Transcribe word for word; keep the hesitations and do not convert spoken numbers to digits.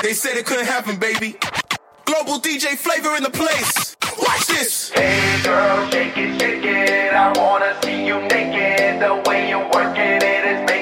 They said it couldn't happen, baby. Global D J Flavor in the place. Watch this. Hey girl, shake it, shake it. I wanna see you naked. The way you work it, it is